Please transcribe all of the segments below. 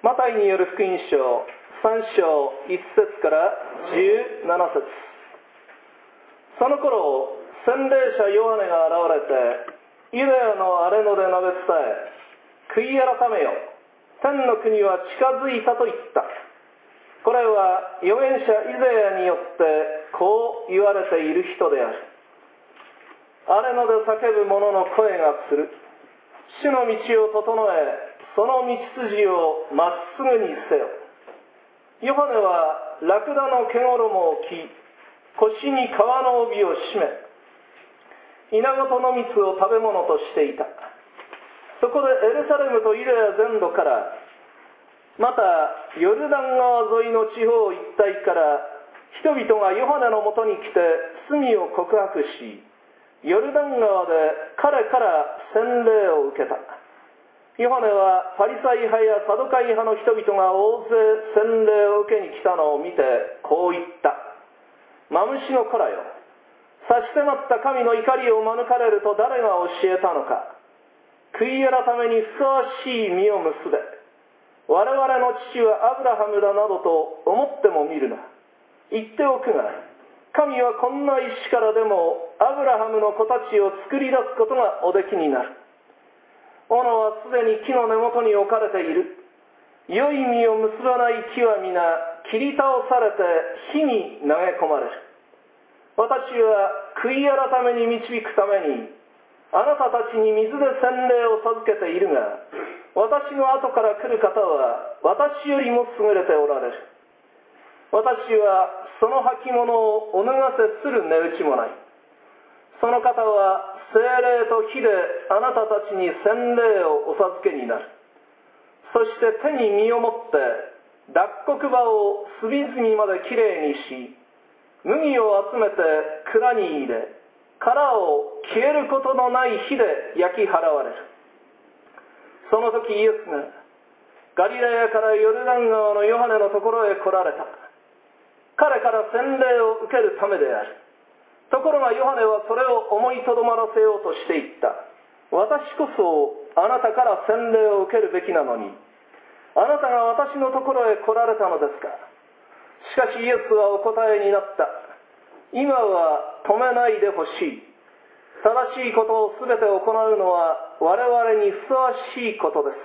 マタイによる福音書3章1節から17節。その頃、洗礼者ヨハネが現れて、ユダヤの荒野で述べ伝え、悔い改めよ、天の国は近づいたと言った。これは預言者イザヤによってこう言われている人である。荒野で叫ぶ者の声がする。主の道を整え、その道筋をまっすぐにせよ。ヨハネはラクダの毛衣を着、腰に革の帯を締め、稲子との蜜を食べ物としていた。そこでエルサレムとユダヤ全土から、またヨルダン川沿いの地方一帯から人々がヨハネのもとに来て罪を告白し、ヨルダン川で彼から洗礼を受けた。ヨハネはパリサイ派やサドカイ派の人々が大勢洗礼を受けに来たのを見てこう言った。マムシの子らよ、差し迫った神の怒りを免れると誰が教えたのか。悔い改めにふさわしい実を結べ。我々の父はアブラハムだなどと思ってもみるな。言っておくが、神はこんな石からでもアブラハムの子たちを作り出すことがおできになる。斧はすでに木の根元に置かれている。良い実を結ばない木は皆切り倒されて火に投げ込まれる。私は悔い改めに導くためにあなたたちに水で洗礼を授けているが、私の後から来る方は私よりも優れておられる。私はその履物をお脱がせする値打ちもない。その方は聖霊と火であなたたちに洗礼をお授けになる。そして手に身を持って脱穀場を隅々まできれいにし、麦を集めて蔵に入れ、殻を消えることのない火で焼き払われる。その時イエスがガリラヤからヨルダン川のヨハネのところへ来られた。彼から洗礼を受けるためである。ところがヨハネはそれを思いとどまらせようとしていった。私こそあなたから洗礼を受けるべきなのに、あなたが私のところへ来られたのですか。しかしイエスはお答えになった。今は止めないでほしい。正しいことをすべて行うのは我々にふさわしいことです。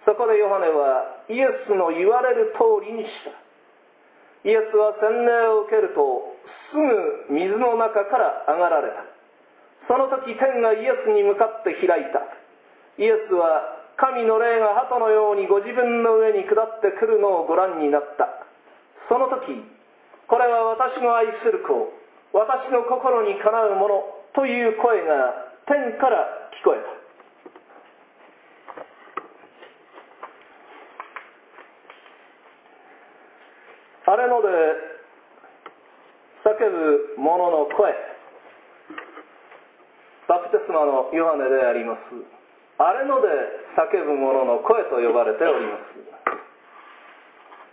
そこでヨハネはイエスの言われる通りにした。イエスは洗礼を受けるとすぐ水の中から上がられた。その時天がイエスに向かって開いた。イエスは神の霊が鳩のようにご自分の上に下ってくるのをご覧になった。その時、これは私の愛する子、私の心にかなうものという声が天から聞こえた。荒野で叫ぶ者の声、バプテスマのヨハネであります。荒野で叫ぶ者の声と呼ばれております。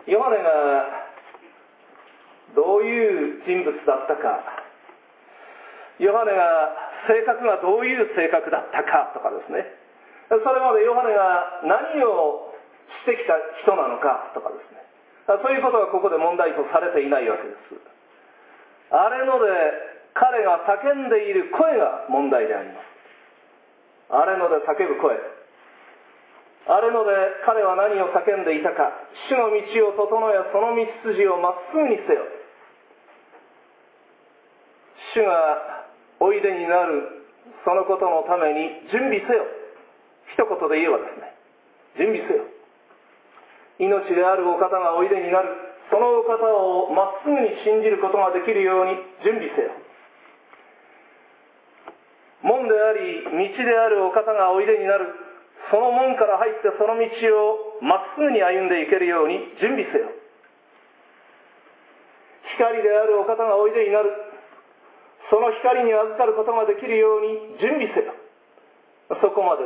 ヨハネがどういう人物だったか、ヨハネが性格がどういう性格だったかとかですね、それまでヨハネが何をしてきた人なのかとかですね、そういうことがここで問題とされていないわけです。荒野で彼が叫んでいる声が問題であります。荒野で叫ぶ声、荒野で彼は何を叫んでいたか。主の道を整え、その道筋をまっすぐにせよ。主がおいでになるそのことのために準備せよ。一言で言えばですね、準備せよ。命であるお方がおいでになる、そのお方をまっすぐに信じることができるように準備せよ。門であり道であるお方がおいでになる、その門から入ってその道をまっすぐに歩んでいけるように準備せよ。光であるお方がおいでになる、その光に預かることができるように準備せよ。そこまでです。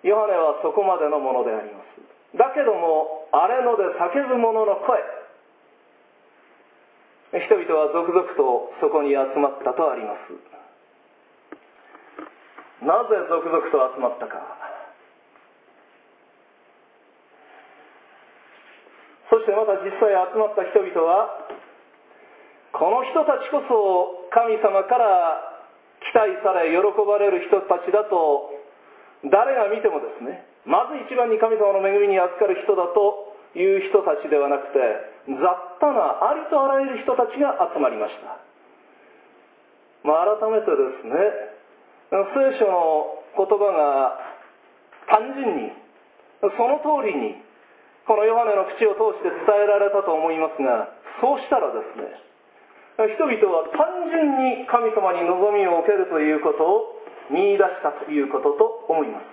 ヨハネはそこまでのものであります。だけども荒野で叫ぶ者の声、人々は続々とそこに集まったとあります。なぜ続々と集まったか。 そしてまた実際集まった人々は、この人たちこそ神様から期待され喜ばれる人たちだと誰が見てもですね、まず一番に神様の恵みに預かる人だという人たちではなくて、雑多なありとあらゆる人たちが集まりました。改めてですね、聖書の言葉が単純にその通りにこのヨハネの口を通して伝えられたと思いますが、そうしたらですね、人々は単純に神様に望みを置けるということを見出したということと思います。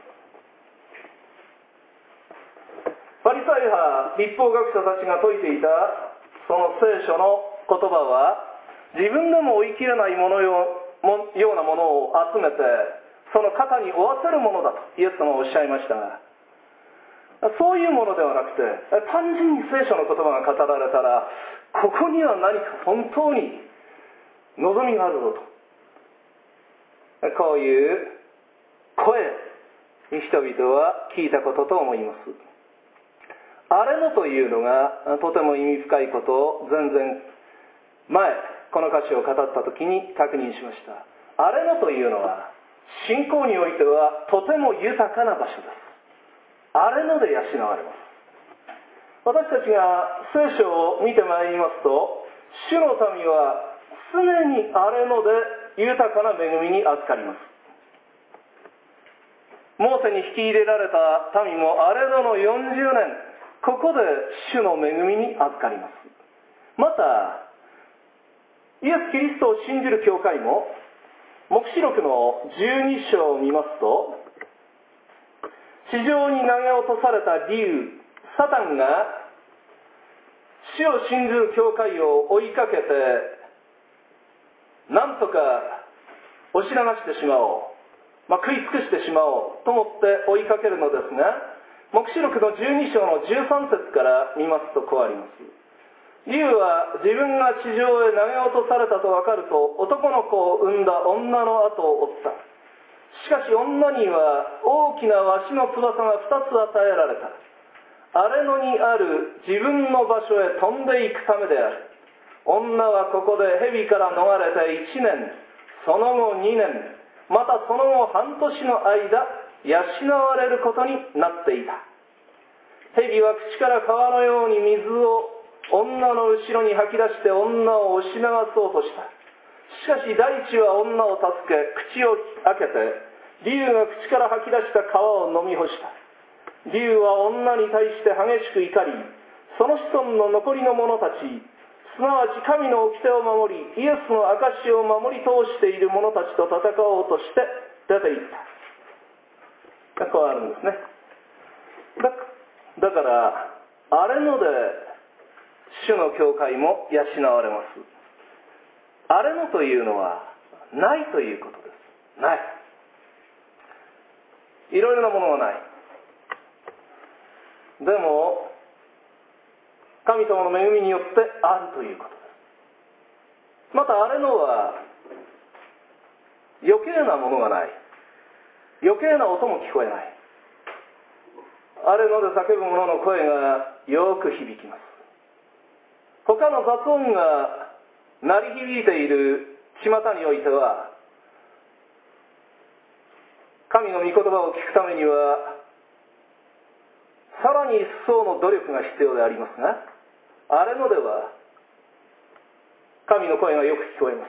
パリサイ派律法学者たちが説いていたその聖書の言葉は、自分でも追い切れないものようなものを集めてその肩に負わせるものだとイエス様はおっしゃいましたが、そういうものではなくて、単純に聖書の言葉が語られたら、ここには何か本当に望みがあるぞと、こういう声人々は聞いたことと思います。あれのというのがとても意味深いことを前々前この歌詞を語った時に確認しました。あれのというのは信仰においてはとても豊かな場所です。あれので養われます。私たちが聖書を見てまいりますと、主の民は常にあれので豊かな恵みに預かります。モーセに引き入れられた民もあれのの40年、ここで主の恵みに預かります。またイエス・キリストを信じる教会も、黙示録の12章を見ますと、地上に投げ落とされた竜サタンが主を信じる教会を追いかけて、なんとか押し流してしまおう、食い尽くしてしまおうと思って追いかけるのですが、黙示録の12章の13節から見ますとこうあります。竜は自分が地上へ投げ落とされたと分かると、男の子を産んだ女の後を追った。しかし女には大きな鷲の翼が2つ与えられた。あれのにある自分の場所へ飛んでいくためである。女はここで蛇から逃れて1年、その後2年、またその後半年の間養われることになっていた。蛇は口から川のように水を女の後ろに吐き出して女を押し流そうとした。しかし大地は女を助け、口を開けて竜が口から吐き出した川を飲み干した。竜は女に対して激しく怒り、その子孫の残りの者たち、すなわち神の掟を守りイエスの証を守り通している者たちと戦おうとして出ていった。こうあるんですね。だからあれので主の教会も養われます。あれのというのはないということです。ない。いろいろなものがない。でも神様の恵みによってあるということです。またあれのは余計なものがない。余計な音も聞こえない。あれので叫ぶ者の声がよく響きます。他の雑音が鳴り響いている巷においては、神の御言葉を聞くためにはさらに一層の努力が必要でありますが、あれのでは神の声がよく聞こえます。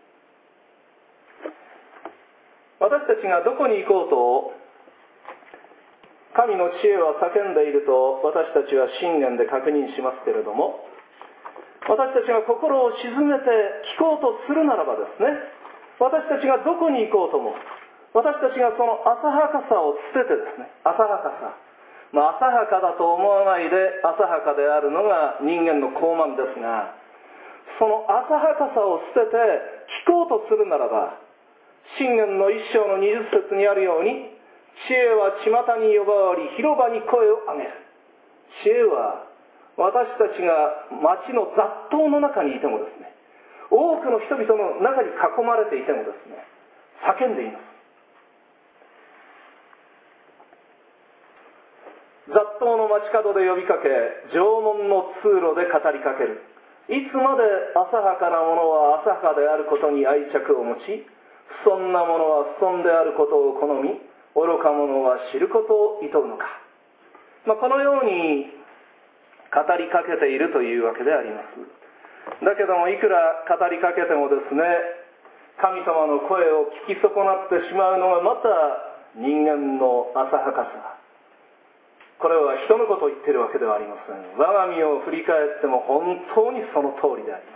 私たちがどこに行こうと神の知恵は叫んでいると私たちは信玄で確認しますけれども、私たちが心を静めて聞こうとするならばですね、私たちがどこに行こうとも、私たちがその浅はかさを捨ててですね、浅はかさ、浅はかだと思わないで浅はかであるのが人間の傲慢ですが、その浅はかさを捨てて聞こうとするならば、箴言の1章の20節にあるように、知恵は巷に呼ばわり広場に声を上げる。知恵は私たちが町の雑踏の中にいてもですね、多くの人々の中に囲まれていてもですね、叫んでいます。雑雑踏の街角で呼びかけ、城門の通路で語りかける。いつまで浅はかな者は浅はかであることに愛着を持ち、不遜な者は不遜であることを好み、愚か者は知ることを厭うのか。このように語りかけているというわけであります。だけども、いくら語りかけてもですね、神様の声を聞き損なってしまうのがまた人間の浅はかさ。これは人のことを言っているわけではありません。我が身を振り返っても本当にその通りであります。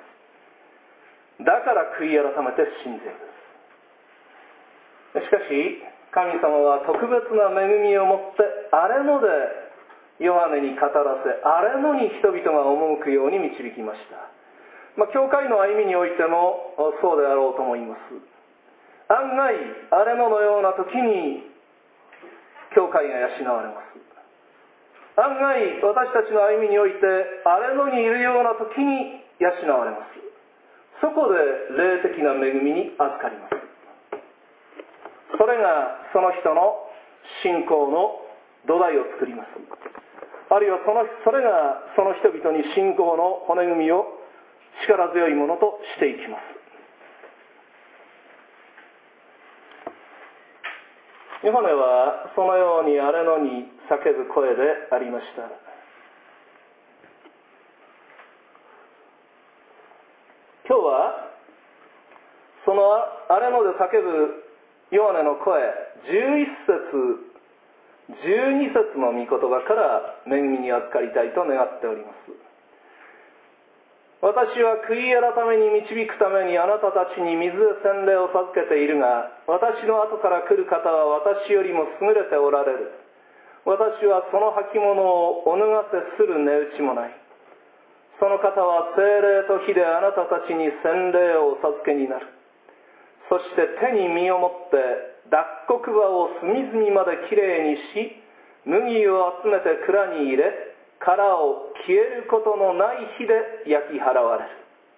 だから悔い改めて信じるです。しかし神様は特別な恵みをもってあれのでヨハネに語らせ、あれのに人々が赴くように導きました。教会の歩みにおいてもそうであろうと思います。案外あれのような時に教会が養われます。案外私たちの歩みにおいてあれのにいるような時に養われます。そこで霊的な恵みに預かります。それがその人の信仰の土台を作ります。あるいはそれがその人々に信仰の骨組みを力強いものとしていきます。ヨハネはそのようにあれのに叫ぶ声でありました。今日はそのあれので叫ぶヨハネの声、11節12節の御言葉から恵みに預かりたいと願っております。私は悔い改めに導くためにあなたたちに水で洗礼を授けているが、私の後から来る方は私よりも優れておられる。私はその履物をお脱がせする値打ちもない。その方は聖霊と火であなたたちに洗礼をお授けになる。そして手に身を持って脱穀場を隅々まできれいにし、麦を集めて蔵に入れ、殻を消えることのない火で焼き払われる。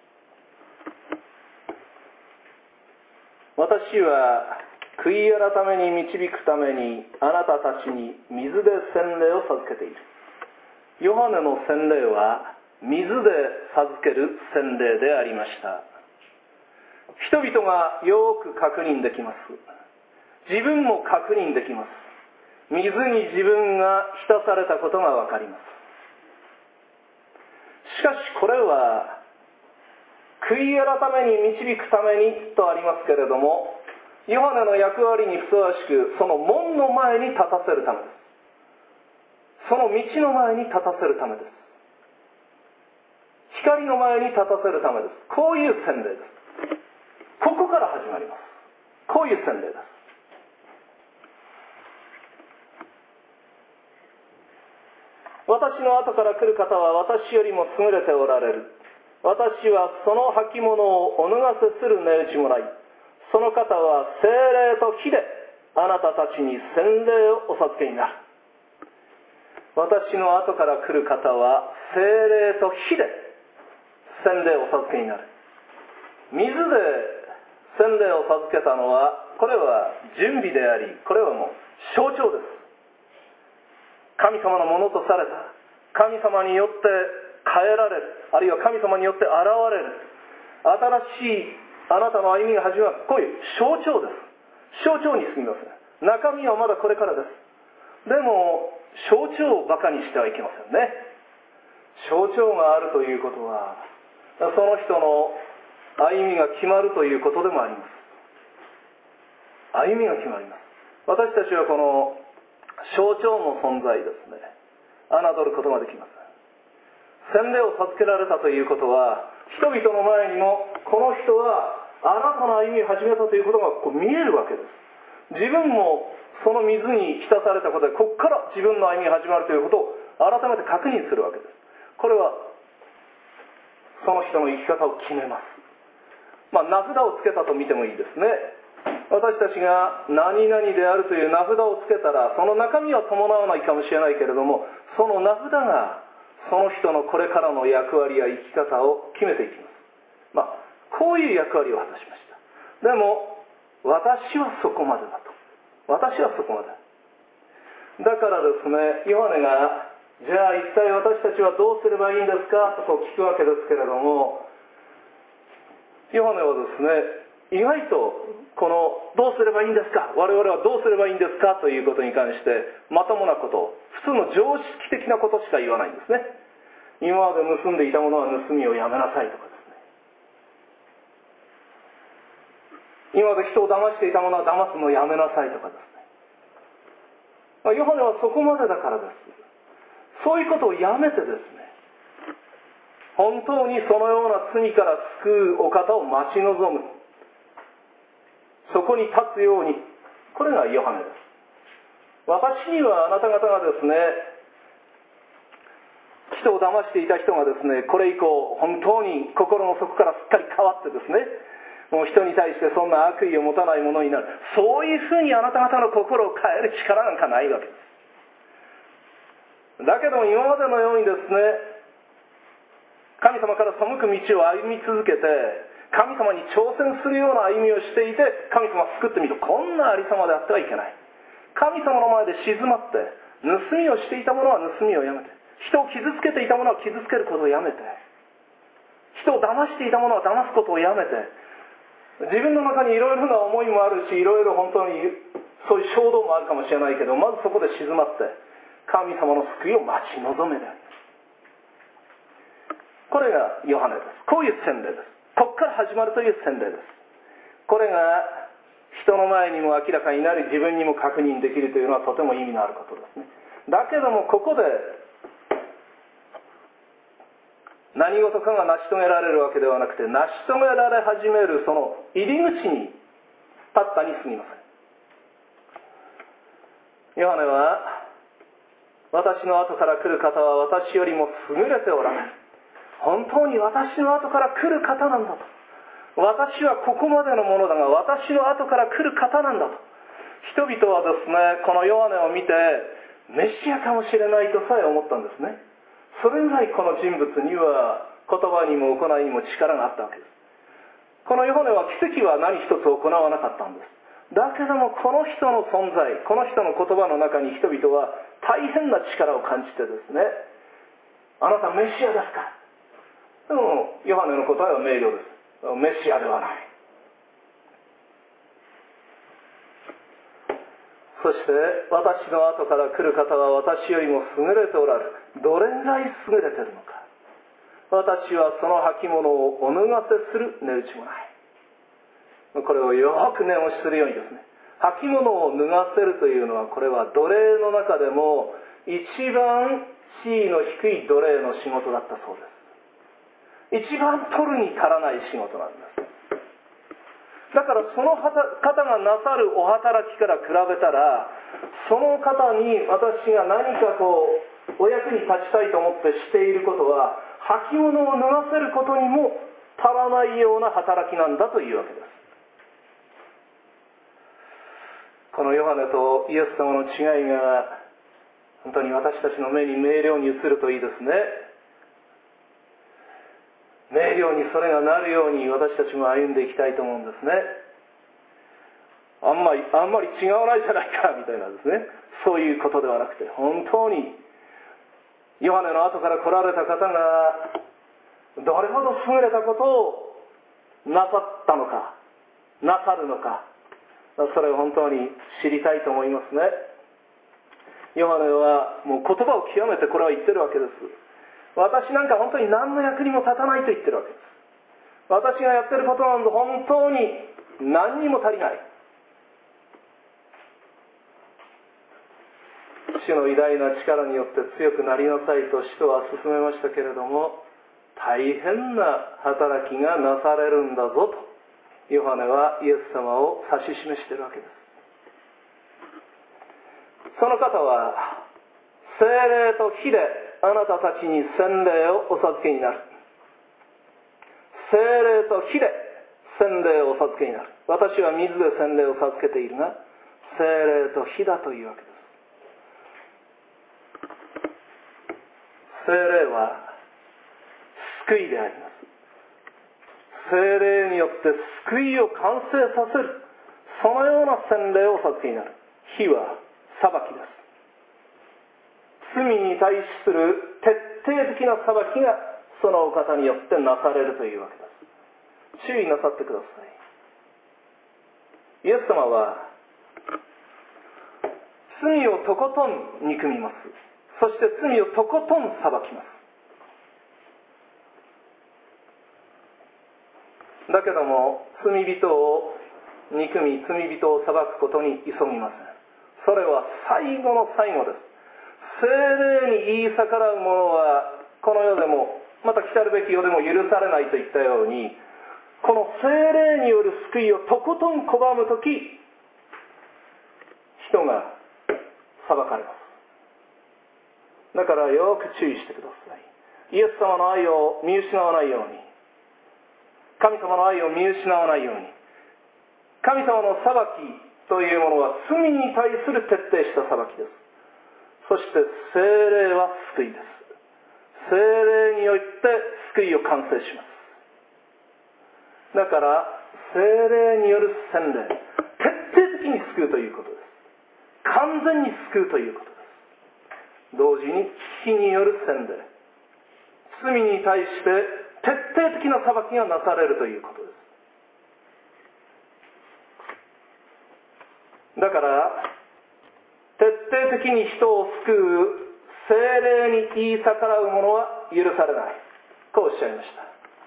私は悔い改めに導くためにあなたたちに水で洗礼を授けている。ヨハネの洗礼は水で授ける洗礼でありました。人々がよく確認できます。自分も確認できます。水に自分が浸されたことがわかります。しかしこれは悔い改めに導くためにとありますけれども、ヨハネの役割にふさわしくその門の前に立たせるためです。その道の前に立たせるためです。光の前に立たせるためです。こういう洗礼です。ここから始まります。こういう洗礼です。私の後から来る方は私よりも優れておられる。私はその履物をお脱がせする値打ちもない。その方は聖霊と火であなたたちに洗礼をお授けになる。私の後から来る方は聖霊と火で洗礼をお授けになる。水で洗礼を授けたのは、これは準備であり、これはもう象徴です。神様のものとされた、神様によって変えられる、あるいは神様によって現れる新しいあなたの歩みが始まる、こういう象徴です。象徴に過ぎません。中身はまだこれからです。でも象徴をバカにしてはいけませんね。象徴があるということは、その人の歩みが決まるということでもあります。歩みが決まります。私たちはこの象徴の存在ですね、侮ることができません。洗礼を授けられたということは、人々の前にもこの人はあなたの歩みを始めたということがこう見えるわけです。自分もその水に浸されたことで、ここから自分の歩みが始まるということを改めて確認するわけです。これはその人の生き方を決めます。名札をつけたと見てもいいですね。私たちが何々であるという名札をつけたら、その中身は伴わないかもしれないけれども、その名札がその人のこれからの役割や生き方を決めていきます。こういう役割を果たしました。でも私はそこまでだと。私はそこまでだからですね、ヨハネがじゃあ一体私たちはどうすればいいんですかと聞くわけですけれども、ヨハネはですね、意外とこのどうすればいいんですか、我々はどうすればいいんですかということに関してまともなこと、普通の常識的なことしか言わないんですね。今まで盗んでいたものは盗みをやめなさいとかですね、今まで人を騙していたものは騙すのをやめなさいとかですね、ヨハネはそこまでだからです。そういうことをやめてですね、本当にそのような罪から救うお方を待ち望む、そこに立つように、これがヨハネです。私にはあなた方がですね、人を騙していた人がですね、これ以降本当に心の底からすっかり変わってですね、もう人に対してそんな悪意を持たないものになる、そういうふうにあなた方の心を変える力なんかないわけです。だけども今までのようにですね、神様から背く道を歩み続けて、神様に挑戦するような歩みをしていて、神様を救ってみる、こんなありさまであってはいけない。神様の前で静まって、盗みをしていたものは盗みをやめて、人を傷つけていたものは傷つけることをやめて、人を騙していたものは騙すことをやめて、自分の中にいろいろな思いもあるし、いろいろ本当にそういう衝動もあるかもしれないけど、まずそこで静まって神様の救いを待ち望めであります。これがヨハネです。こういう洗礼です。ここから始まるという洗礼です。これが人の前にも明らかになり、自分にも確認できるというのはとても意味のあることですね。だけどもここで何事かが成し遂げられるわけではなくて、成し遂げられ始めるその入り口に立ったに過ぎません。ヨハネは、私の後から来る方は私よりも優れておられる、本当に私の後から来る方なんだと、私はここまでのものだが私の後から来る方なんだと、人々はですね、このヨハネを見てメシアかもしれないとさえ思ったんですね。それぐらいこの人物には言葉にも行いにも力があったわけです。このヨハネは奇跡は何一つ行わなかったんです。だけどもこの人の存在、この人の言葉の中に人々は大変な力を感じてですね、あなたメシアですか。でもヨハネの答えは明瞭です。メシアではない。そして私の後から来る方は私よりも優れておられる。どれぐらい優れているのか。私はその履物をお脱がせする値打ちもない。これをよく念押しするようにですね、履物を脱がせるというのは、これは奴隷の中でも一番地位の低い奴隷の仕事だったそうです。一番取るに足らない仕事なんです。だからその方がなさるお働きから比べたら、その方に私が何かお役に立ちたいと思ってしていることは、履物を脱がせることにも足らないような働きなんだというわけです。このヨハネとイエス様の違いが本当に私たちの目に明瞭に映るといいですね。明瞭にそれがなるように私たちも歩んでいきたいと思うんですね。あんまり違わないじゃないかみたいなですね、そういうことではなくて、本当にヨハネの後から来られた方がどれほど優れたことをなさったのか、なさるのか、それを本当に知りたいと思いますね。ヨハネはもう言葉を極めてこれは言ってるわけです。私なんか本当に何の役にも立たないと言ってるわけです。私がやってることなんて本当に何にも足りない。主の偉大な力によって強くなりなさいと使徒は勧めましたけれども、大変な働きがなされるんだぞとヨハネはイエス様を指し示しているわけです。その方は聖霊と火であなたたちに洗礼をお授けになる。聖霊と火で洗礼をお授けになる。私は水で洗礼を授けているが、聖霊と火だというわけです。聖霊は救いであります。聖霊によって救いを完成させる、そのような洗礼をお授けになる。火は裁きです。 罪に対する徹底的な裁きがそのお方によってなされるというわけです。注意なさってください。イエス様は罪をとことん憎みます。そして罪をとことん裁きます。だけども罪人を憎み罪人を裁くことに急ぎません。それは最後の最後です。聖霊に言い逆らう者はこの世でもまた来たるべき世でも許されないといったように、この聖霊による救いをとことん拒むとき、人が裁かれます。だからよく注意してください。イエス様の愛を見失わないように、神様の愛を見失わないように、神様の裁きというものは罪に対する徹底した裁きです。そして聖霊は救いです。聖霊によって救いを完成します。だから聖霊による洗礼、徹底的に救うということです。完全に救うということです。同時に火による洗礼、罪に対して徹底的な裁きがなされるということです。だから徹底的に人を救う聖霊に言い逆らう者は許されない、こうおっしゃいました。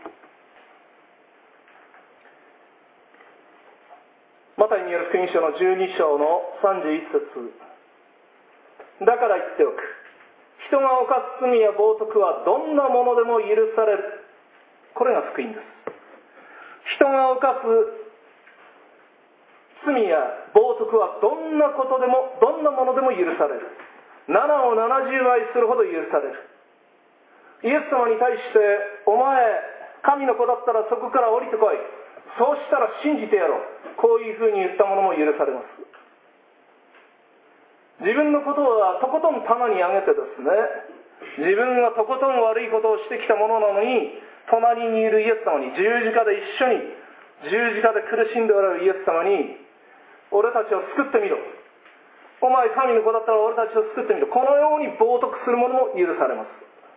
マタイによる福音書の12章の31節、だから言っておく、人が犯す罪や冒涜はどんなものでも許される。これが福音です。人が犯す罪や冒涜はどんなことでもどんなものでも許される。7を70倍するほど許される。イエス様に対して、お前神の子だったらそこから降りてこい、そうしたら信じてやろう、こういうふうに言ったものも許されます。自分のことはとことん棚に上げてですね、自分がとことん悪いことをしてきたものなのに、隣にいるイエス様に、十字架で一緒に十字架で苦しんでおられるイエス様に、俺たちを救ってみろ、お前神の子だったら俺たちを救ってみろ、このように冒涜するものも許されます。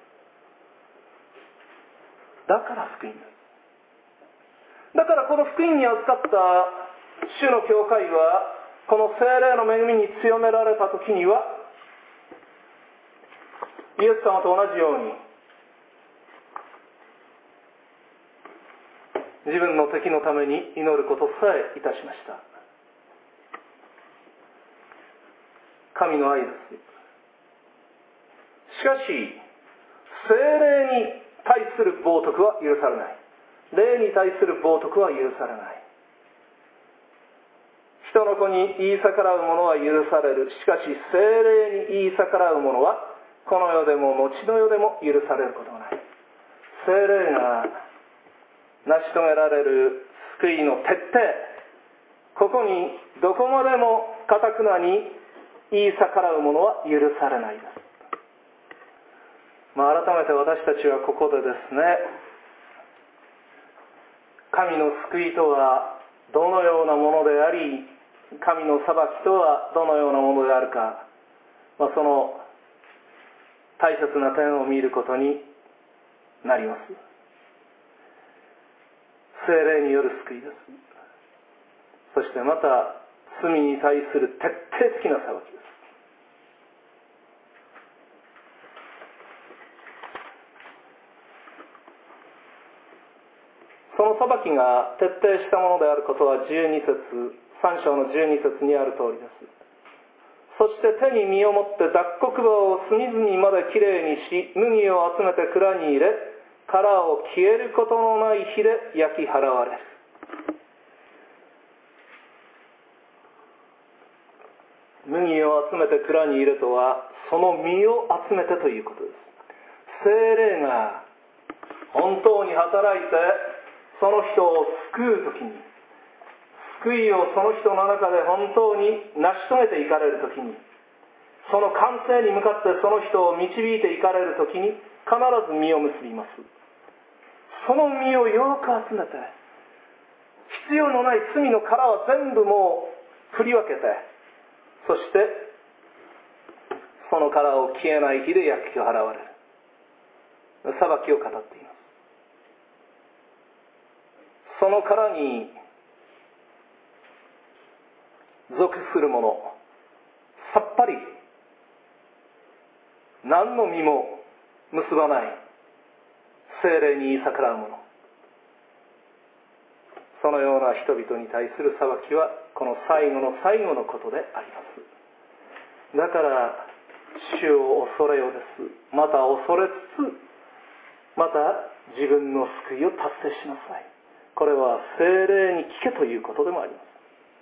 だから福音です。だからこの福音に預かった主の教会は、この聖霊の恵みに強められた時には、イエス様と同じように自分の敵のために祈ることさえいたしました。神の愛です。しかし聖霊に対する冒涜は許されない。霊に対する冒涜は許されない。人の子に言い逆らう者は許される。しかし聖霊に言い逆らう者はこの世でも後の世でも許されることがない。聖霊が成し遂げられる救いの徹底、ここにどこまでも堅くなに言い逆らう者は許されないです。改めて私たちはここでですね、神の救いとはどのようなものであり、神の裁きとはどのようなものであるか、その大切な点を見ることになります。聖霊による救いです。そしてまた罪に対する徹底的な裁きです。その裁きが徹底したものであることは12節、3章の12節にある通りです。そして手に身を持って脱穀場を隅々まできれいにし、麦を集めて蔵に入れ、殻を消えることのない火で焼き払われる。麦を集めて蔵に入れとは、その実を集めてということです。聖霊が本当に働いてその人を救うときに、救いをその人の中で本当に成し遂げていかれるときに、その完成に向かってその人を導いていかれるときに必ず実を結びます。その実をよく集めて、必要のない罪の殻は全部もう振り分けて、そしてその殻を消えない火で焼き払われる。裁きを語っています。その殻に属するもの、さっぱり何の実も結ばない聖霊に逆らうもの、そのような人々に対する裁きはこの最後の最後のことであります。だから主を恐れよです。また恐れつつ、また自分の救いを達成しなさい。これは聖霊に聞けということでもあります。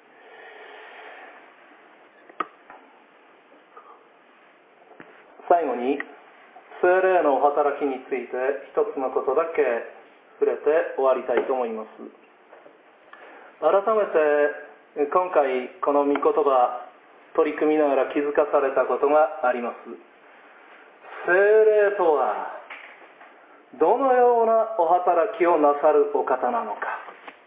最後に聖霊の働きについて一つのことだけ触れて終わりたいと思います。改めて今回この御言葉取り組みながら気づかされたことがあります。聖霊とはどのようなお働きをなさるお方なのか。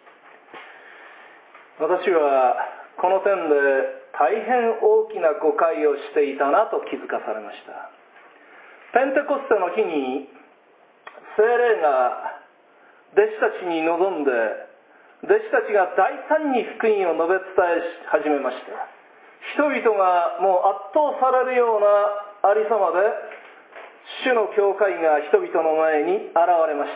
私はこの点で大変大きな誤解をしていたなと気づかされました。ペンテコステの日に聖霊が弟子たちに臨んで、弟子たちが大胆に福音を述べ伝え始めました。人々がもう圧倒されるようなありさまで主の教会が人々の前に現れました。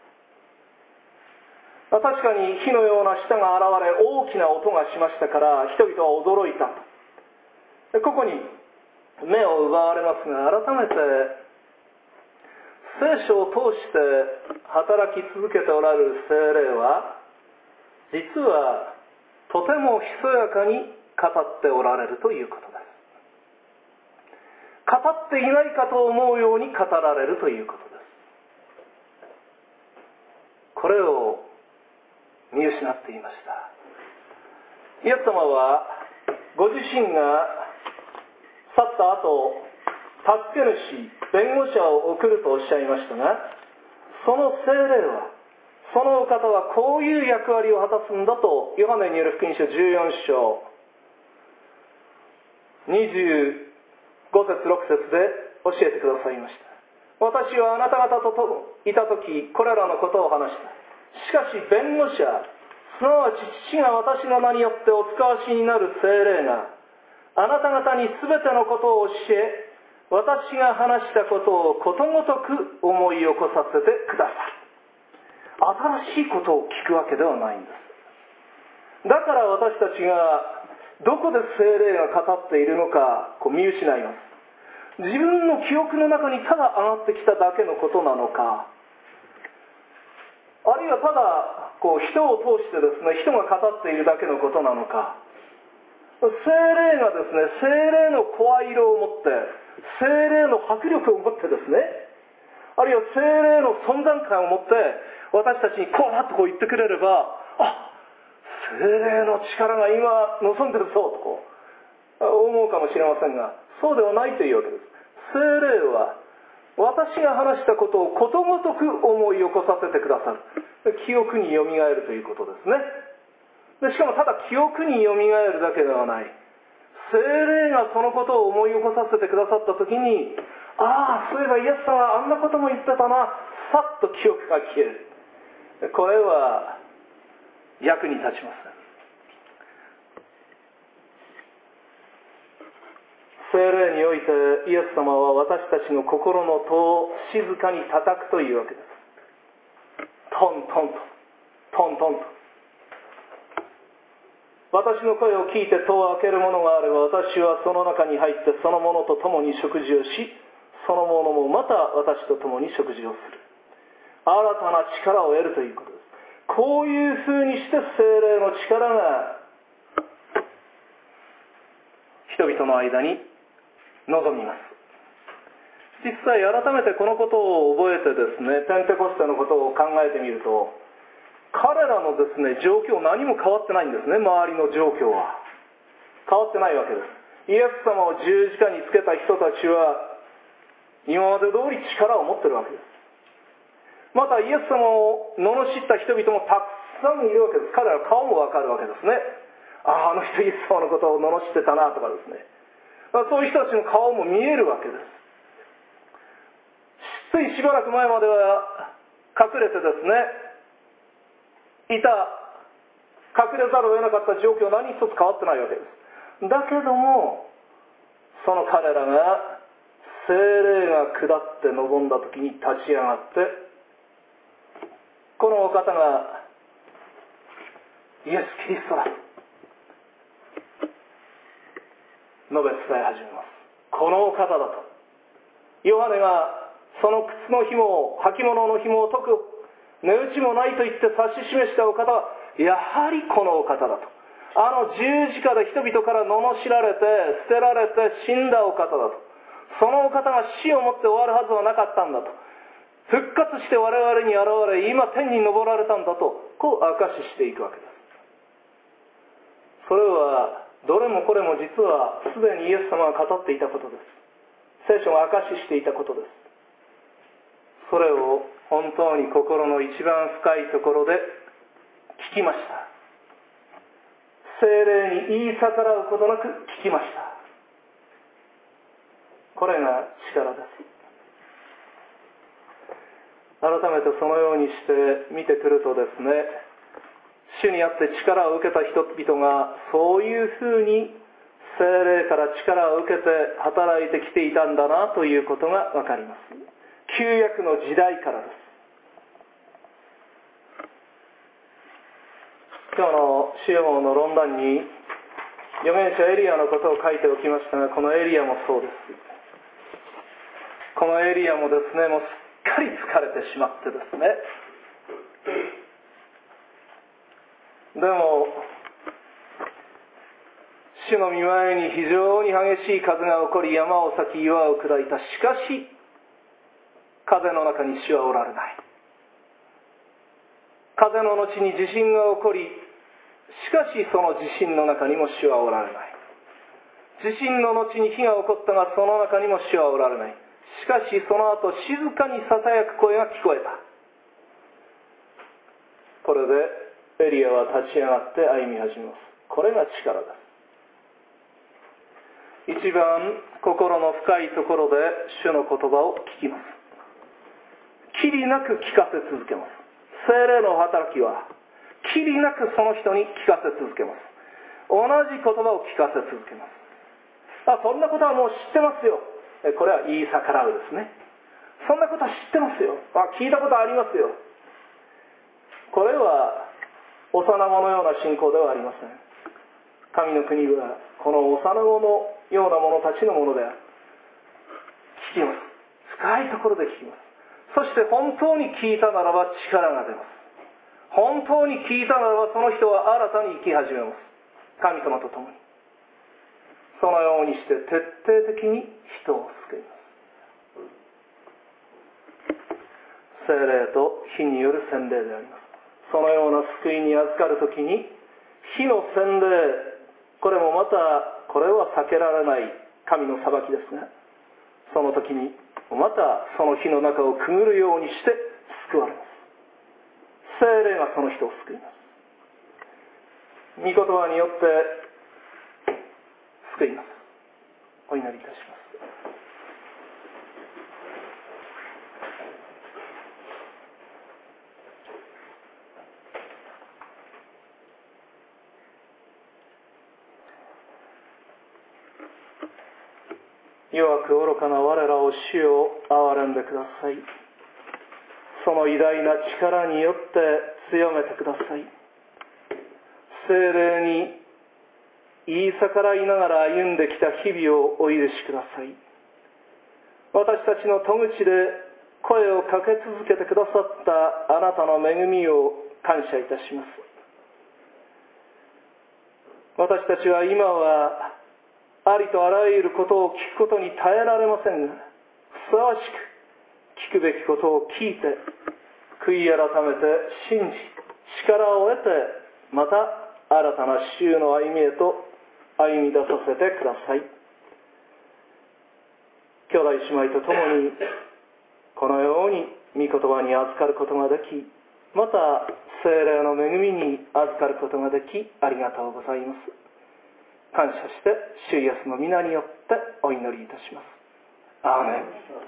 確かに火のような舌が現れ大きな音がしましたから人々は驚いた。ここに目を奪われますが、改めて聖書を通して働き続けておられる聖霊は実はとてもひそやかに語っておられるということです。語っていないかと思うように語られるということです。これを見失っていました。イエス様はご自身が去った後、助け主、弁護者を送るとおっしゃいましたが、その聖霊は、そのお方はこういう役割を果たすんだと、ヨハネによる福音書14章25節6節で教えてくださいました。私はあなた方といた時、これらのことを話した。しかし弁護者、すなわち父が私の名によってお使わしになる聖霊が、あなた方にすべてのことを教え、私が話したことをことごとく思い起こさせてくださる。新しいことを聞くわけではないんです。だから私たちがどこで聖霊が語っているのか見失います。自分の記憶の中にただ上がってきただけのことなのか、あるいはただ人を通してですね、人が語っているだけのことなのか。聖霊がですね、聖霊の声色を持って、聖霊の迫力を持ってですね、あるいは聖霊の存在感を持って私たちにこうだと言ってくれれば、聖霊の力が今望んでるぞと思うかもしれませんが、そうではないというわけです。聖霊は私が話したことをことごとく思い起こさせてくださる。記憶によみがえるということですね。しかもただ記憶によみがえるだけではない。聖霊がそのことを思い起こさせてくださったときに、そういえばイエス様はあんなことも言ってたな、さっと記憶が消える。これは役に立ちません。聖霊においてイエス様は私たちの心の戸を静かに叩くというわけです。トントンと、トントンと。私の声を聞いて戸を開けるものがあれば、私はその中に入ってそのものと共に食事をし、そのものもまた私と共に食事をする。新たな力を得るということです。こういうふうにして聖霊の力が人々の間に望みます。実際改めてこのことを覚えてですね、ペンテコステのことを考えてみると、彼らのですね、状況何も変わってないんですね。周りの状況は変わってないわけです。イエス様を十字架につけた人たちは今まで通り力を持ってるわけです。またイエス様を罵った人々もたくさんいるわけです。彼ら顔もわかるわけですね。あの人イエス様のことを罵ってたなとかですね。 そういう人たちの顔も見えるわけです。ついしばらく前までは隠れてですね、隠れざるを得なかった状況は何一つ変わってないわけです。だけども、その彼らが聖霊が下って臨んだ時に立ち上がって、このお方がイエス・キリストだ述べ伝え始めます。このお方だと。ヨハネがその靴の紐を、履物の紐を解く値打ちもないと言って指し示したお方はやはりこのお方だと。十字架で人々から罵られて捨てられて死んだお方だと。そのお方が死をもって終わるはずはなかったんだと。復活して我々に現れ、今天に昇られたんだと、こう証ししていくわけです。それはどれもこれも実はすでにイエス様が語っていたことです。聖書が証ししていたことです。それを本当に心の一番深いところで聞きました。聖霊に言い逆らうことなく聞きました。これが力です。改めてそのようにして見てくるとですね、主にあって力を受けた人々がそういうふうに聖霊から力を受けて働いてきていたんだなということがわかります。旧約の時代からです。今日の主予報の論壇に預言者エリアのことを書いておきましたが、このエリアもそうです。このエリアもですね、もうすっかり疲れてしまってですね、でも主の御前に非常に激しい風が起こり、山を裂き岩を砕いた。しかし風の中に主はおられない。風の後に地震が起こり、しかしその地震の中にも主はおられない。地震の後に火が起こったが、その中にも主はおられない。しかしその後静かにささやく声が聞こえた。これでエリアは立ち上がって歩み始めます。これが力です。一番心の深いところで主の言葉を聞きます。きりなく聞かせ続けます。聖霊の働きはきりなくその人に聞かせ続けます。同じ言葉を聞かせ続けます。そんなことはもう知ってますよ。これは言い逆らうですね。そんなことは知ってますよ。聞いたことありますよ。これは幼子のような信仰ではありません。神の国はこの幼子のような者たちのものである。聞きます。深いところで聞きます。そして本当に聞いたならば力が出ます。本当に聞いたならばその人は新たに生き始めます。神様と共に。そのようにして徹底的に人を救います。聖霊と火による洗礼であります。そのような救いに預かるときに、火の洗礼、これもまたこれは避けられない神の裁きですが、その時にまたその火の中をくぐるようにして救われます。聖霊がその人を救います。御言葉によって救います。お祈りいたします。弱く愚かな我らを主よ憐れんでください。その偉大な力によって強めてください。聖霊に言い逆らいながら歩んできた日々をお許しください。私たちの戸口で声をかけ続けてくださったあなたの恵みを感謝いたします。私たちは今はありとあらゆることを聞くことに耐えられませんが、ふさわしく聞くべきことを聞いて、悔い改めて信じ、力を得て、また新たな衆の歩みへと歩み出させてください。兄弟姉妹と共にこのように御言葉に預かることができ、また聖霊の恵みに預かることができ、ありがとうございます。 感謝して主イエスの皆によってお祈りいたします。アーメン。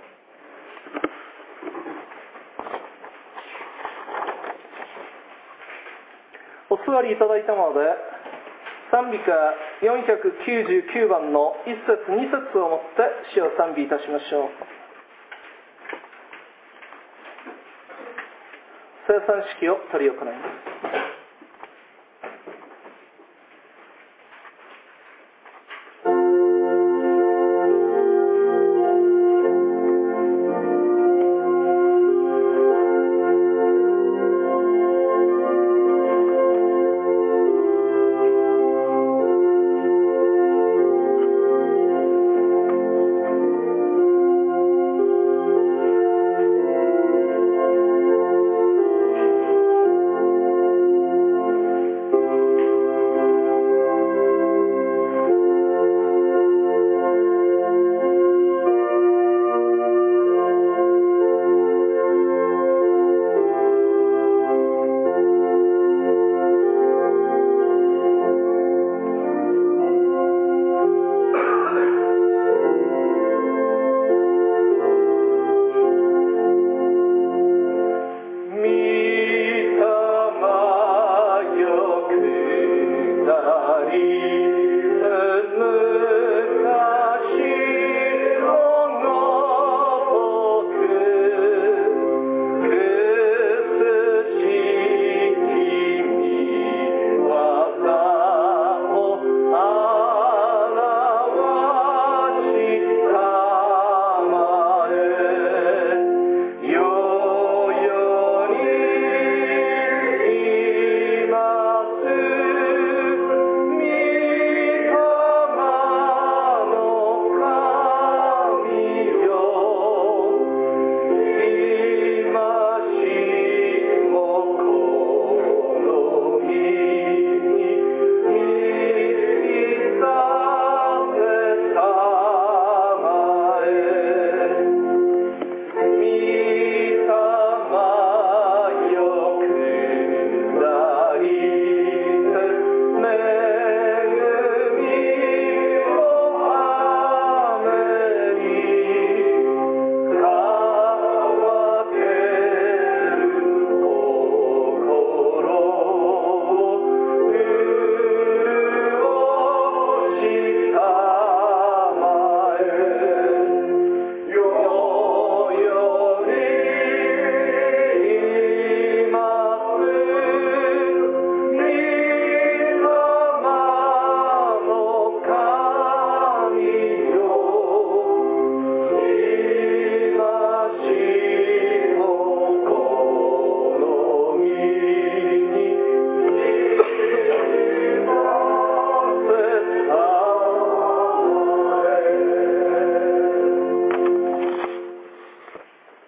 お座りいただいたままで賛美歌499番の1節2節をもって主を賛美いたしましょう。聖餐式を執り行います。